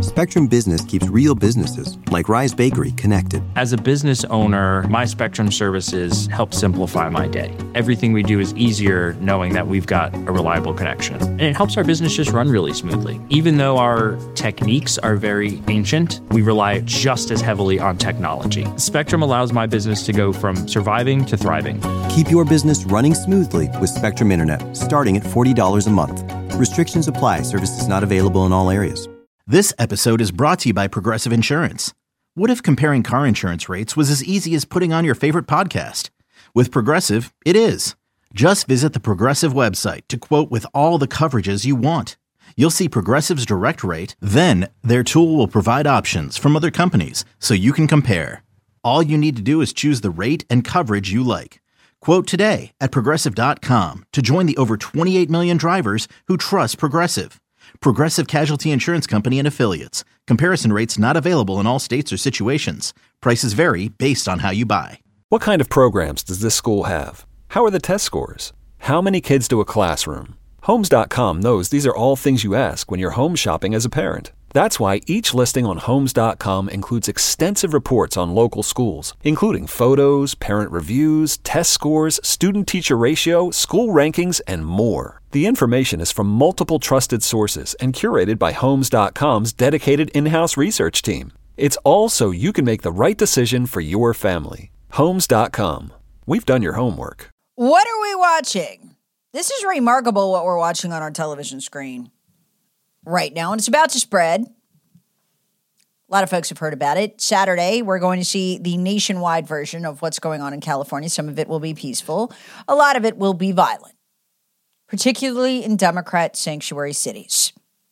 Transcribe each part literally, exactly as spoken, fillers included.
Spectrum Business keeps real businesses, like Rise Bakery, connected. As a business owner, my Spectrum services help simplify my day. Everything we do is easier knowing that we've got a reliable connection. And it helps our business just run really smoothly. Even though our techniques are very ancient, we rely just as heavily on technology. Spectrum allows my business to go from surviving to thriving. Keep your business running smoothly with Spectrum Internet, starting at forty dollars a month. Restrictions apply. Services not available in all areas. This episode is brought to you by Progressive Insurance. What if comparing car insurance rates was as easy as putting on your favorite podcast? With Progressive, it is. Just visit the Progressive website to quote with all the coverages you want. You'll see Progressive's direct rate, then their tool will provide options from other companies so you can compare. All you need to do is choose the rate and coverage you like. Quote today at Progressive dot com to join the over twenty-eight million drivers who trust Progressive. Progressive Casualty Insurance Company and Affiliates. Comparison rates not available in all states or situations. Prices vary based on how you buy. What kind of programs does this school have? How are the test scores? How many kids do a classroom? Homes dot com knows these are all things you ask when you're home shopping as a parent. That's why each listing on Homes dot com includes extensive reports on local schools, including photos, parent reviews, test scores, student-teacher ratio, school rankings, and more. The information is from multiple trusted sources and curated by Homes dot com's dedicated in-house research team. It's all so you can make the right decision for your family. Homes dot com. We've done your homework. What are we watching? This is remarkable what we're watching on our television screen right now, and it's about to spread. A lot of folks have heard about it. Saturday, we're going to see the nationwide version of what's going on in California. Some of it will be peaceful. A lot of it will be violent, particularly in Democrat sanctuary cities.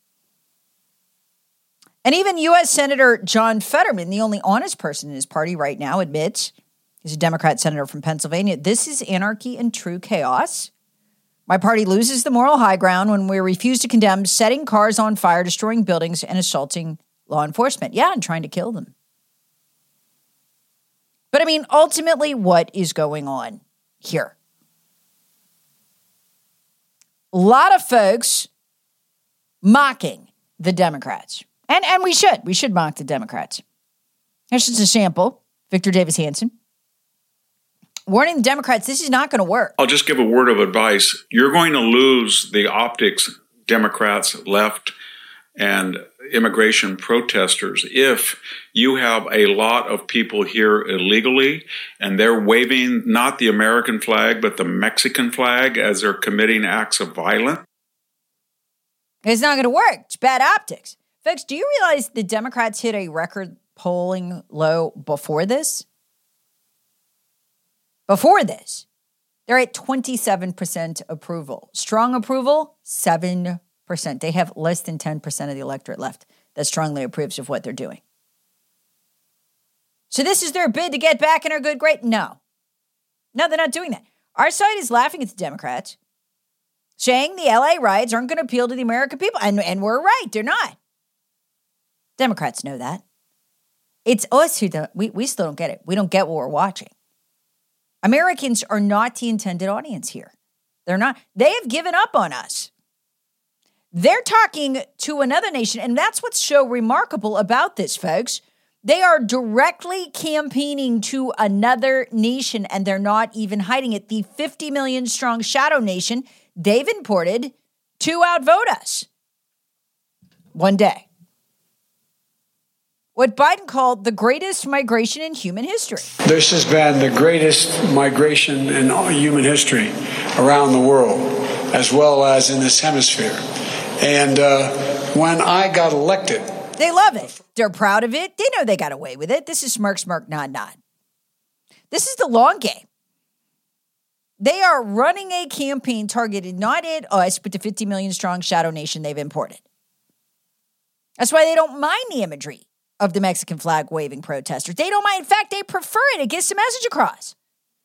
And even U S Senator John Fetterman, the only honest person in his party right now, admits, he's a Democrat senator from Pennsylvania, this is anarchy and true chaos. My party loses the moral high ground when we refuse to condemn setting cars on fire, destroying buildings, and assaulting law enforcement. Yeah, and trying to kill them. But I mean, ultimately, what is going on here? A lot of folks mocking the Democrats. And, and we should. We should mock the Democrats. Here's just a sample. Victor Davis Hanson. Warning the Democrats, this is not going to work. I'll just give a word of advice. You're going to lose the optics, Democrats, left, and immigration protesters if you have a lot of people here illegally and they're waving not the American flag but the Mexican flag as they're committing acts of violence. It's not going to work. It's bad optics. Folks, do you realize the Democrats hit a record polling low before this? Before this, they're at twenty-seven percent approval. Strong approval, seven percent. They have less than ten percent of the electorate left that strongly approves of what they're doing. So this is their bid to get back in our good grade? No. No, they're not doing that. Our side is laughing at the Democrats, saying the L A riots aren't going to appeal to the American people. And, and we're right, they're not. Democrats know that. It's us who don't, we, we still don't get it. We don't get what we're watching. Americans are not the intended audience here. They're not. They have given up on us. They're talking to another nation, and that's what's so remarkable about this, folks. They are directly campaigning to another nation, and they're not even hiding it. The fifty million strong shadow nation they've imported to outvote us one day. What Biden called the greatest migration in human history. This has been the greatest migration in human history around the world, as well as in this hemisphere. And uh, when I got elected... They love it. They're proud of it. They know they got away with it. This is smirk, smirk, nod, nod. This is the long game. They are running a campaign targeted not at us, but the fifty million strong shadow nation they've imported. That's why they don't mind the imagery of the Mexican flag waving protesters. They don't mind. In fact, they prefer it. It gets the message across.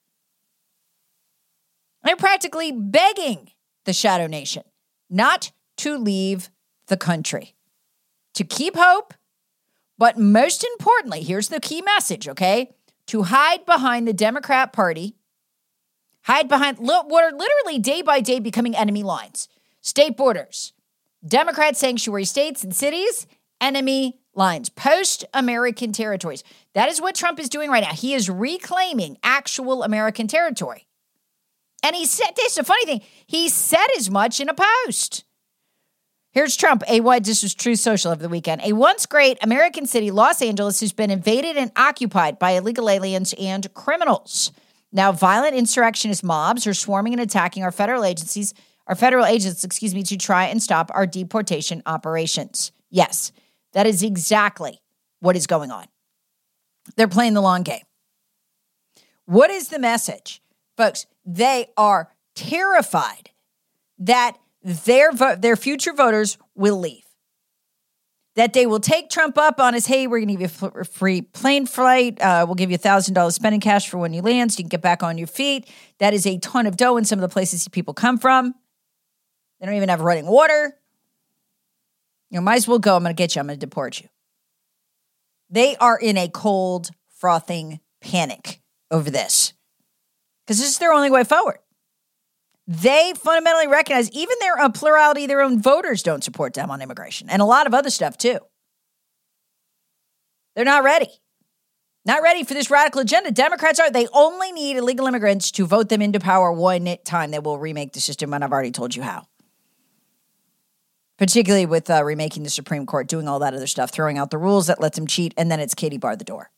They're practically begging the shadow nation not to leave the country, to keep hope, but most importantly, here's the key message, okay? To hide behind the Democrat Party, hide behind what are literally day by day becoming enemy lines. State borders, Democrat sanctuary states and cities, enemy lines, post-American territories. That is what Trump is doing right now. He is reclaiming actual American territory. And he said, this is a funny thing, he said as much in a post. Here's Trump, a what? This was Truth Social over the weekend. A once great American city, Los Angeles, has been invaded and occupied by illegal aliens and criminals. Now, violent insurrectionist mobs are swarming and attacking our federal agencies, our federal agents, excuse me, to try and stop our deportation operations. Yes, that is exactly what is going on. They're playing the long game. What is the message? Folks, they are terrified that their vo- their future voters will leave. That they will take Trump up on his, hey, we're going to give you a free plane flight. Uh, we'll give you one thousand dollars spending cash for when you land so you can get back on your feet. That is a ton of dough in some of the places people come from. They don't even have running water. You might as well go. I'm going to get you. I'm going to deport you. They are in a cold, frothing panic over this because this is their only way forward. They fundamentally recognize even their a plurality of their own voters don't support them on immigration and a lot of other stuff too. They're not ready. Not ready for this radical agenda. Democrats are. They only need illegal immigrants to vote them into power one time. They will remake the system, and I've already told you how. Particularly with uh, remaking the Supreme Court, doing all that other stuff, throwing out the rules that lets them cheat, and then it's Katie bar the door.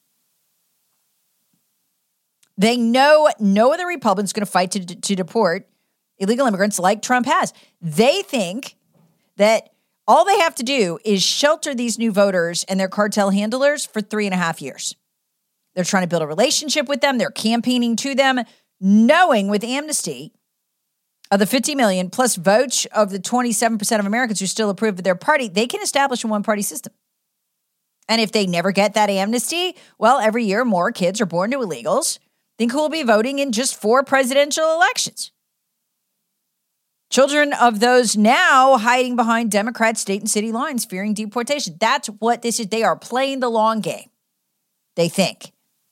They know no other Republican's going to fight to, to deport illegal immigrants like Trump has. They think that all they have to do is shelter these new voters and their cartel handlers for three and a half years. They're trying to build a relationship with them. They're campaigning to them, knowing with amnesty of the fifty million plus votes of the twenty-seven percent of Americans who still approve of their party, they can establish a one-party system. And if they never get that amnesty, well, every year more kids are born to illegals. Think who will be voting in just four presidential elections? Children of those now hiding behind Democrat state and city lines, fearing deportation. That's what this is. They are playing the long game, they think.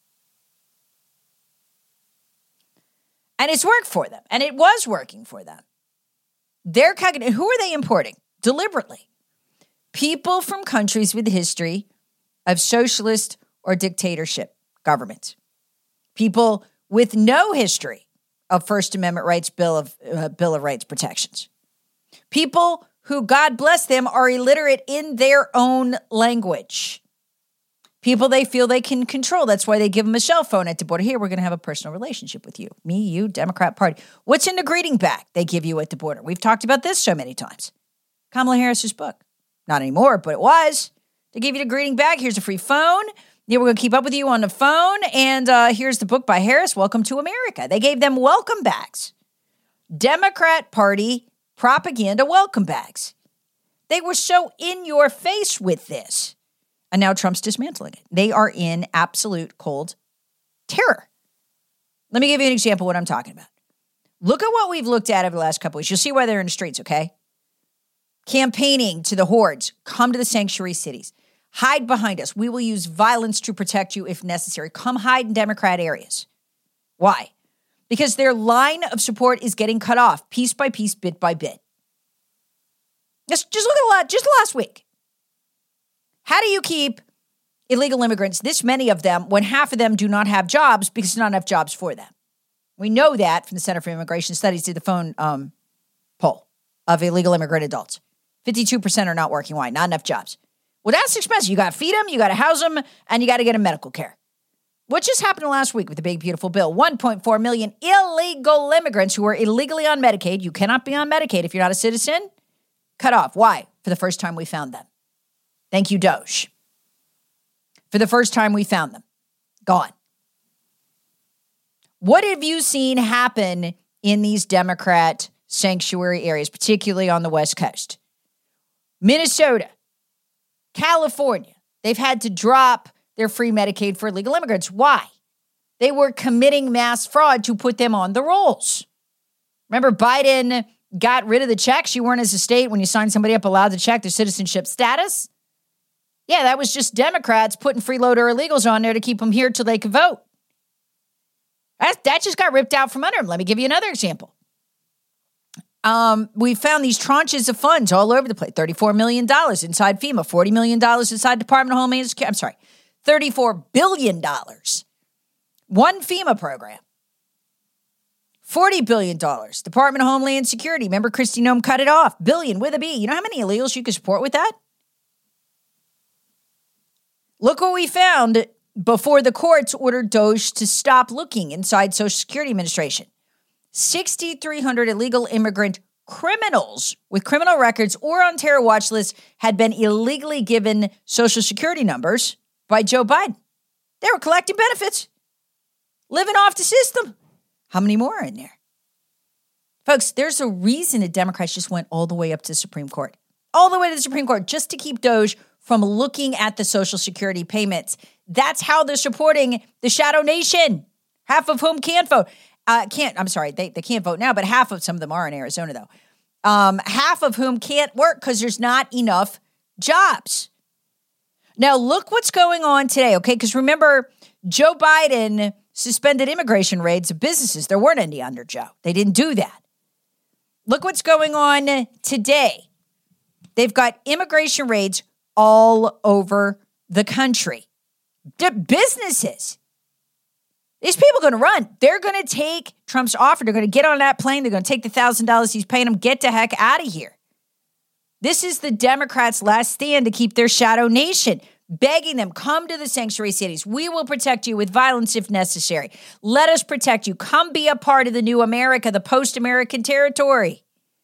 And it's worked for them. And it was working for them. They're who are they importing? Deliberately. People from countries with a history of socialist or dictatorship governments. People with no history of First Amendment rights, Bill of uh, Bill of Rights protections. People who, God bless them, are illiterate in their own language. People they feel they can control. That's why they give them a cell phone at the border. Here, we're going to have a personal relationship with you. Me, you, Democrat Party. What's in the greeting bag they give you at the border? We've talked about this so many times. Kamala Harris's book. Not anymore, but it was. They give you the greeting bag. Here's a free phone. Yeah, we're going to keep up with you on the phone. And uh, here's the book by Harris, Welcome to America. They gave them welcome bags. Democrat Party propaganda welcome bags. They were so in your face with this. And now Trump's dismantling it. They are in absolute cold terror. Let me give you an example of what I'm talking about. Look at what we've looked at over the last couple of weeks. You'll see why they're in the streets, okay? Campaigning to the hordes. Come to the sanctuary cities. Hide behind us. We will use violence to protect you if necessary. Come hide in Democrat areas. Why? Because their line of support is getting cut off piece by piece, bit by bit. Just, just look at a lot, just last week. How do you keep illegal immigrants, this many of them, when half of them do not have jobs because there's not enough jobs for them? We know that from the Center for Immigration Studies did the phone um, poll of illegal immigrant adults. fifty-two percent are not working. Why? Not enough jobs. Well, that's expensive. You got to feed them, you got to house them, and you got to get them medical care. What just happened last week with the big, beautiful bill? one point four million illegal immigrants who are illegally on Medicaid. You cannot be on Medicaid if you're not a citizen. Cut off. Why? For the first time we found them. Thank you, Doge. For the first time we found them. Gone. What have you seen happen in these Democrat sanctuary areas, particularly on the West Coast? Minnesota. California, they've had to drop their free Medicaid for illegal immigrants. Why? They were committing mass fraud to put them on the rolls. Remember, Biden got rid of the checks. You weren't as a state when you signed somebody up allowed to check their citizenship status. Yeah, that was just Democrats putting freeloader illegals on there to keep them here till they could vote. That, that just got ripped out from under them. Let me give you another example. Um, we found these tranches of funds all over the place. thirty-four million dollars inside FEMA, forty million dollars inside Department of Homeland Security. I'm sorry, thirty-four billion dollars. One FEMA program. forty billion dollars. Department of Homeland Security. Remember Kristi Noem cut it off. Billion with a B. You know how many illegals you could support with that? Look what we found before the courts ordered DOJ to stop looking inside Social Security Administration. six thousand three hundred illegal immigrant criminals with criminal records or on terror watch lists had been illegally given Social Security numbers by Joe Biden. They were collecting benefits, living off the system. How many more are in there? Folks, there's a reason the Democrats just went all the way up to the Supreme Court. All the way to the Supreme Court just to keep DOJ from looking at the Social Security payments. That's how they're supporting the shadow nation, half of whom can't vote. Uh, can't, I'm sorry, they, they can't vote now, but half of some of them are in Arizona, though. Um, half of whom can't work because there's not enough jobs. Now, look what's going on today, okay? Because remember, Joe Biden suspended immigration raids of businesses. There weren't any under Joe. They didn't do that. Look what's going on today. They've got immigration raids all over the country. The businesses. These people are going to run. They're going to take Trump's offer. They're going to get on that plane. They're going to take the one thousand dollars he's paying them. Get the heck out of here. This is the Democrats' last stand to keep their shadow nation, begging them, come to the sanctuary cities. We will protect you with violence if necessary. Let us protect you. Come be a part of the new America, the post-American territory.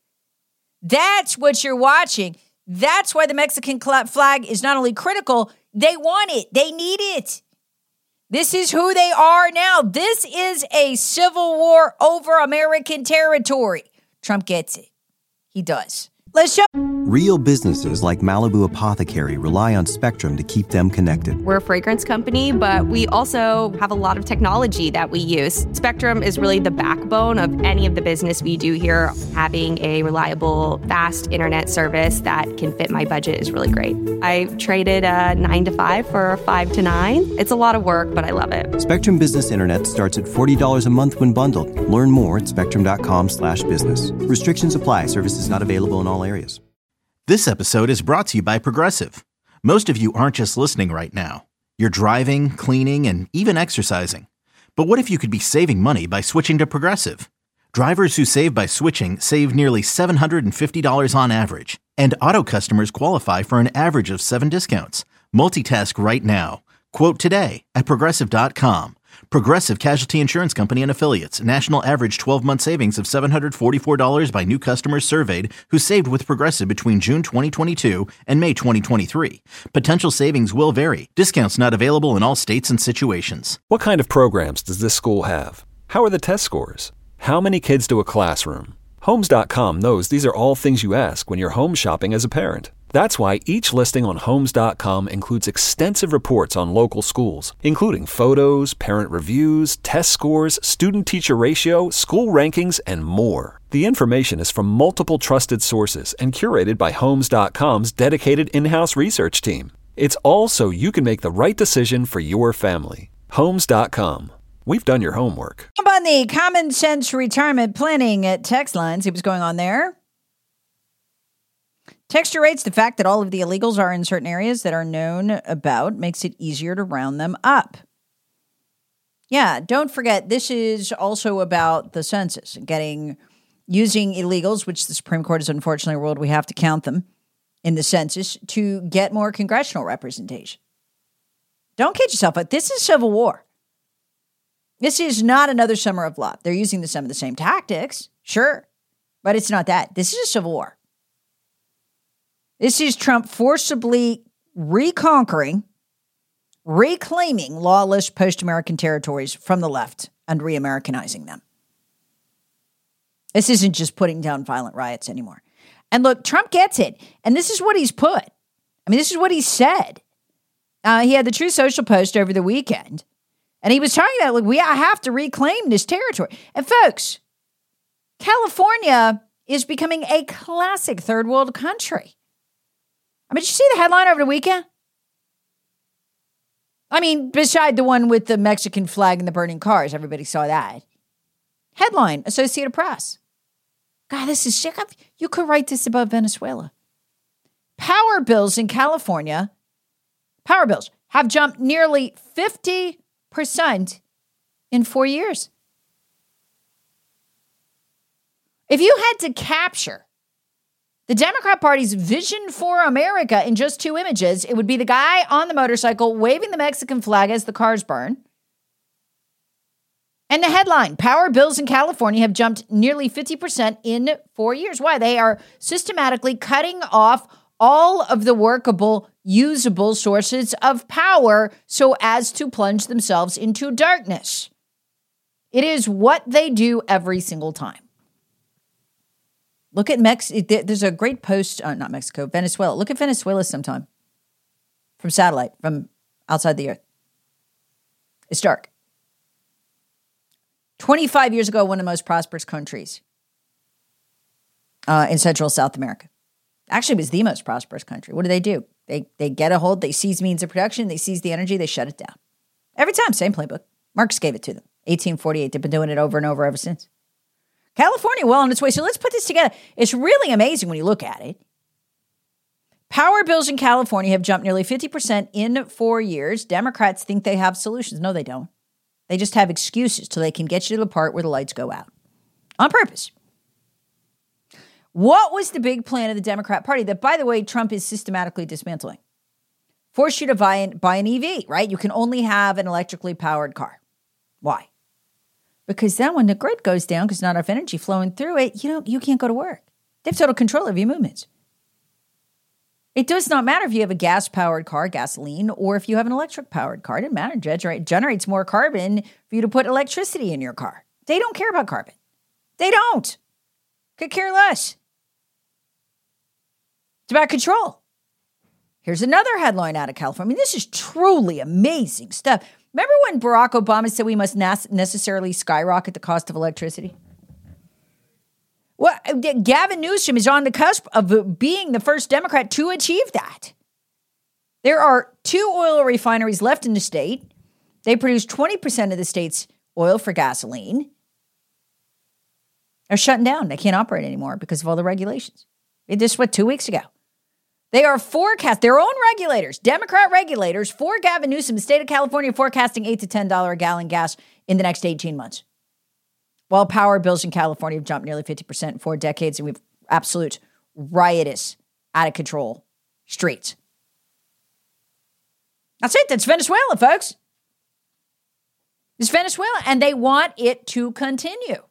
That's what you're watching. That's why the Mexican flag is not only critical, they want it. They need it. This is who they are now. This is a civil war over American territory. Trump gets it. He does. Let's show. Real businesses like Malibu Apothecary rely on Spectrum to keep them connected. We're a fragrance company, but we also have a lot of technology that we use. Spectrum is really the backbone of any of the business we do here. Having a reliable, fast internet service that can fit my budget is really great. I traded a nine to five for a five to nine. It's a lot of work, but I love it. Spectrum Business Internet starts at forty dollars a month when bundled. Learn more at spectrum.com slash business. Restrictions apply. Services not available in all areas. This episode is brought to you by Progressive. Most of you aren't just listening right now. You're driving, cleaning, and even exercising. But what if you could be saving money by switching to Progressive? Drivers who save by switching save nearly seven hundred fifty dollars on average. And auto customers qualify for an average of seven discounts. Multitask right now. Quote today at Progressive dot com. Progressive Casualty Insurance Company and Affiliates. National average twelve-month savings of seven hundred forty-four dollars by new customers surveyed who saved with Progressive between June twenty twenty-two and May twenty twenty-three. Potential savings will vary. Discounts not available in all states and situations. What kind of programs does this school have? How are the test scores? How many kids do a classroom? Homes dot com knows these are all things you ask when you're home shopping as a parent. That's why each listing on Homes dot com includes extensive reports on local schools, including photos, parent reviews, test scores, student-teacher ratio, school rankings, and more. The information is from multiple trusted sources and curated by Homes dot com's dedicated in-house research team. It's all so you can make the right decision for your family. Homes dot com. We've done your homework. Up on the Common Sense Retirement Planning at text line, see what's going on there. Texture rates, the fact that all of the illegals are in certain areas that are known about makes it easier to round them up. Yeah, don't forget, this is also about the census, getting, using illegals, which the Supreme Court has unfortunately ruled we have to count them in the census, to get more congressional representation. Don't kid yourself, but this is civil war. This is not another summer of love. They're using the, some of the same tactics, sure, but it's not that. This is a civil war. This is Trump forcibly reconquering, reclaiming lawless post-American territories from the left and re-Americanizing them. This isn't just putting down violent riots anymore. And look, Trump gets it. And this is what he's put. I mean, this is what he said. Uh, he had the Truth Social post over the weekend. And he was talking about, look, we have to reclaim this territory. And folks, California is becoming a classic third world country. I mean, did you see the headline over the weekend? I mean, beside the one with the Mexican flag and the burning cars, everybody saw that. Headline, Associated Press. God, this is sick. You could write this about Venezuela. Power bills in California, power bills have jumped nearly fifty percent in four years. If you had to capture the Democrat Party's vision for America in just two images, it would be the guy on the motorcycle waving the Mexican flag as the cars burn. And the headline, power bills in California have jumped nearly fifty percent in four years. Why? They are systematically cutting off all of the workable, usable sources of power so as to plunge themselves into darkness. It is what they do every single time. Look at Mexico. There's a great post, uh, not Mexico, Venezuela. Look at Venezuela sometime from satellite, from outside the earth. It's dark. twenty-five years ago, one of the most prosperous countries uh, in Central South America. Actually, it was the most prosperous country. What do they do? They they get a hold, they seize means of production, they seize the energy, they shut it down. Every time, same playbook. Marx gave it to them. eighteen forty-eight, they've been doing it over and over ever since. California, well on its way. So let's put this together. It's really amazing when you look at it. Power bills in California have jumped nearly fifty percent in four years. Democrats think they have solutions. No, they don't. They just have excuses till they can get you to the part where the lights go out. On purpose. What was the big plan of the Democrat Party that, by the way, Trump is systematically dismantling? Force you to buy an, buy an E V, right? You can only have an electrically powered car. Why? Because then when the grid goes down, because not enough energy flowing through it, you know, you can't go to work. They have total control of your movements. It does not matter if you have a gas-powered car, gasoline, or if you have an electric-powered car. It doesn't matter. It generates more carbon for you to put electricity in your car. They don't care about carbon. They don't. Could care less. It's about control. Here's another headline out of California. I mean, this is truly amazing stuff. Remember when Barack Obama said we must necessarily skyrocket the cost of electricity? Well, Gavin Newsom is on the cusp of being the first Democrat to achieve that. There are two oil refineries left in the state. They produce twenty percent of the state's oil for gasoline. They're shutting down. They can't operate anymore because of all the regulations. They did this, what, two weeks ago? They are forecast, their own regulators, Democrat regulators, for Gavin Newsom, the state of California, forecasting eight to ten dollars a gallon gas in the next eighteen months. While power bills in California have jumped nearly fifty percent in four decades, and we've absolute riotous, out of control streets. That's it. That's Venezuela, folks. It's Venezuela, and they want it to continue.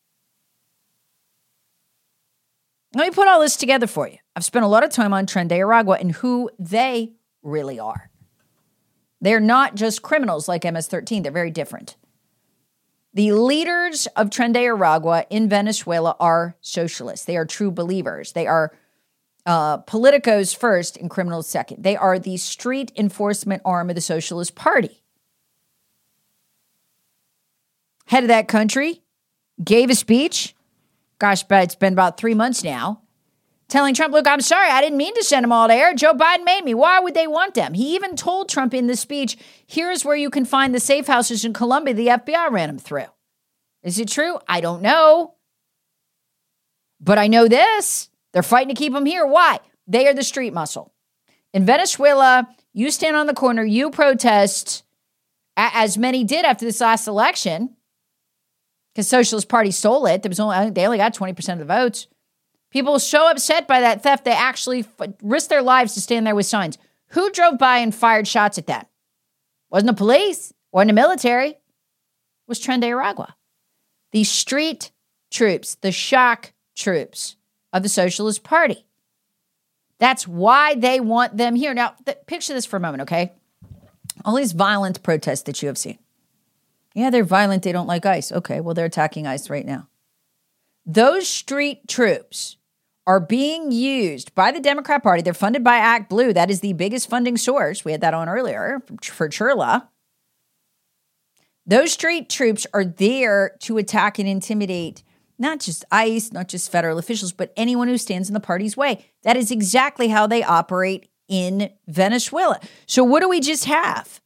Let me put all this together for you. I've spent a lot of time on Tren de Aragua and who they really are. They're not just criminals like M S thirteen. They're very different. The leaders of Tren de Aragua in Venezuela are socialists. They are true believers. They are uh, politicos first and criminals second. They are the street enforcement arm of the Socialist Party. Head of that country gave a speech. Gosh, but it's been about three months now. Telling Trump, look, I'm sorry, I didn't mean to send them all there. Joe Biden made me. Why would they want them? He even told Trump in the speech, here's where you can find the safe houses in Colombia the F B I ran them through. Is it true? I don't know. But I know this. They're fighting to keep them here. Why? They are the street muscle. In Venezuela, you stand on the corner, you protest, as many did after this last election, because Socialist Party stole it. There was only, they only got twenty percent of the votes. People were so upset by that theft, they actually f- risked their lives to stand there with signs. Who drove by and fired shots at that? Wasn't the police, wasn't the military. It was Tren de Aragua. The street troops, the shock troops of the Socialist Party. That's why they want them here. Now, th- picture this for a moment, okay? All these violent protests that you have seen. Yeah, they're violent. They don't like ICE. Okay, well, they're attacking ICE right now. Those street troops are being used by the Democrat Party. They're funded by Act Blue. That is the biggest funding source. We had that on earlier for Churla. Those street troops are there to attack and intimidate not just ICE, not just federal officials, but anyone who stands in the party's way. That is exactly how they operate in Venezuela. So what do we just have?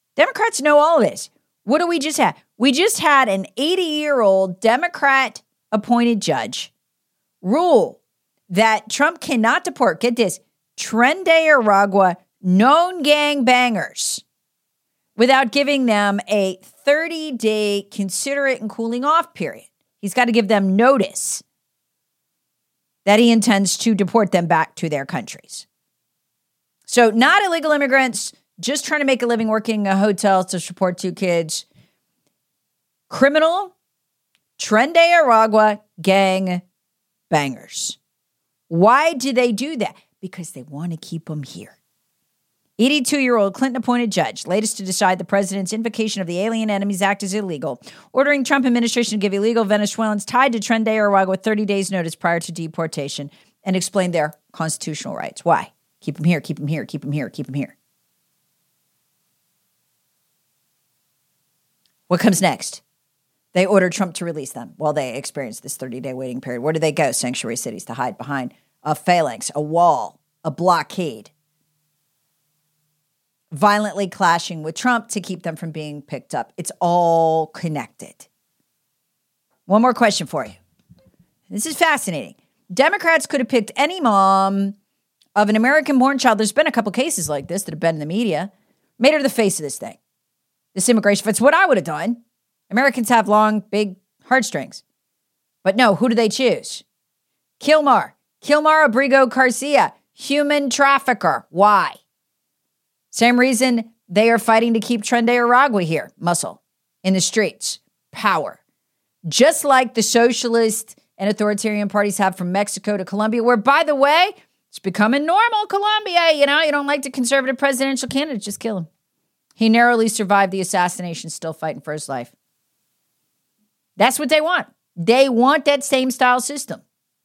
Democrats know all of this. What do we just have? We just had an eighty-year-old Democrat appointed judge rule that Trump cannot deport, get this, Tren de Aragua known gang bangers without giving them a thirty-day considerate and cooling off period. He's got to give them notice that he intends to deport them back to their countries. So not illegal immigrants, just trying to make a living working in hotels to support two kids. Criminal Tren de Aragua gang bangers. Why do they do that? Because they want to keep them here. eighty-two-year-old Clinton-appointed judge, latest to decide the president's invocation of the Alien Enemies Act is illegal, ordering Trump administration to give illegal Venezuelans tied to Tren de Aragua thirty days notice prior to deportation and explain their constitutional rights. Why? Keep them here, keep them here, keep them here, keep them here. What comes next? They order Trump to release them while they experience this thirty-day waiting period. Where do they go? Sanctuary cities to hide behind a phalanx, a wall, a blockade, violently clashing with Trump to keep them from being picked up. It's all connected. One more question for you. This is fascinating. Democrats could have picked any mom of an American-born child. There's been a couple cases like this that have been in the media. Made her the face of this thing. This immigration. It's what I would have done. Americans have long, big heartstrings. But no, who do they choose? Kilmar. Kilmar Abrigo Garcia. Human trafficker. Why? Same reason they are fighting to keep Tren de Aragua here. Muscle. In the streets. Power. Just like the socialist and authoritarian parties have from Mexico to Colombia, where, by the way, it's becoming normal, Colombia. You know, you don't like the conservative presidential candidate, just kill him. He narrowly survived the assassination, still fighting for his life. That's what they want. They want that same style system.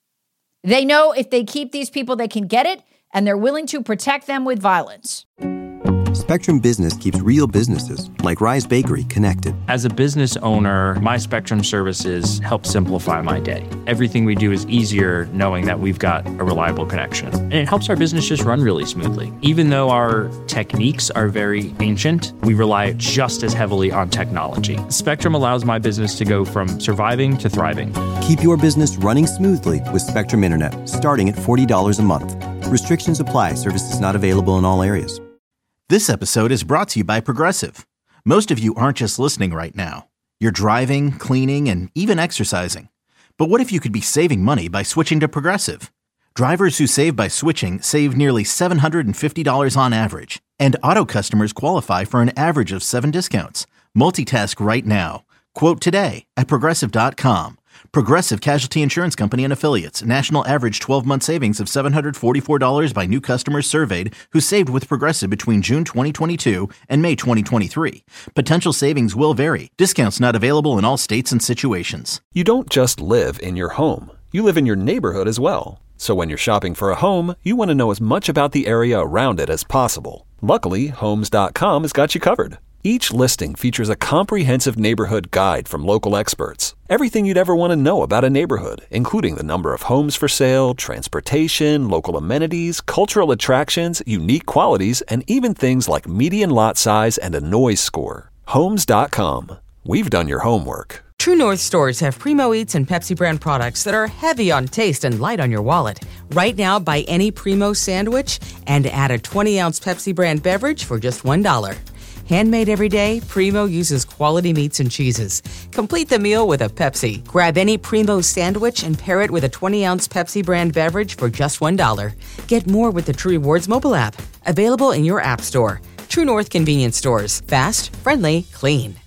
They know if they keep these people, they can get it, and they're willing to protect them with violence. Spectrum Business keeps real businesses, like Rise Bakery, connected. As a business owner, my Spectrum services help simplify my day. Everything we do is easier knowing that we've got a reliable connection. And it helps our business just run really smoothly. Even though our techniques are very ancient, we rely just as heavily on technology. Spectrum allows my business to go from surviving to thriving. Keep your business running smoothly with Spectrum Internet, starting at forty dollars a month. Restrictions apply. Services not available in all areas. This episode is brought to you by Progressive. Most of you aren't just listening right now. You're driving, cleaning, and even exercising. But what if you could be saving money by switching to Progressive? Drivers who save by switching save nearly seven hundred fifty dollars on average. And auto customers qualify for an average of seven discounts. Multitask right now. Quote today at Progressive dot com. Progressive Casualty Insurance Company and Affiliates. National average twelve-month savings of seven hundred forty-four dollars by new customers surveyed who saved with Progressive between June twenty twenty-two and May twenty twenty-three. Potential savings will vary. Discounts not available in all states and situations. You don't just live in your home. You live in your neighborhood as well. So when you're shopping for a home, you want to know as much about the area around it as possible. Luckily, Homes dot com has got you covered. Each listing features a comprehensive neighborhood guide from local experts. Everything you'd ever want to know about a neighborhood, including the number of homes for sale, transportation, local amenities, cultural attractions, unique qualities, and even things like median lot size and a noise score. Homes dot com. We've done your homework. True North stores have Primo Eats and Pepsi brand products that are heavy on taste and light on your wallet. Right now, buy any Primo sandwich and add a twenty-ounce Pepsi brand beverage for just one dollar. Handmade every day, Primo uses quality meats and cheeses. Complete the meal with a Pepsi. Grab any Primo sandwich and pair it with a twenty-ounce Pepsi brand beverage for just one dollar. Get more with the True Rewards mobile app. Available in your app store. True North Convenience Stores. Fast, friendly, clean.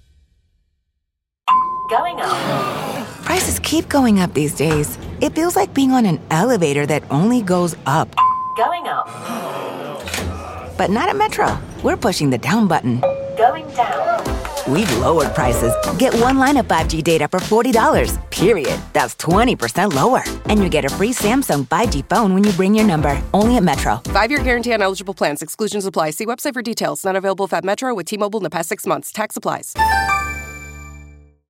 Going up. Prices keep going up these days. It feels like being on an elevator that only goes up. Going up. But not at Metro. We're pushing the down button. Going down. We've lowered prices. Get one line of five G data for forty dollars, period. That's twenty percent lower. And you get a free Samsung five G phone when you bring your number. Only at Metro. Five-year guarantee on eligible plans. Exclusions apply. See website for details. Not available at Metro with T-Mobile in the past six months. Tax applies.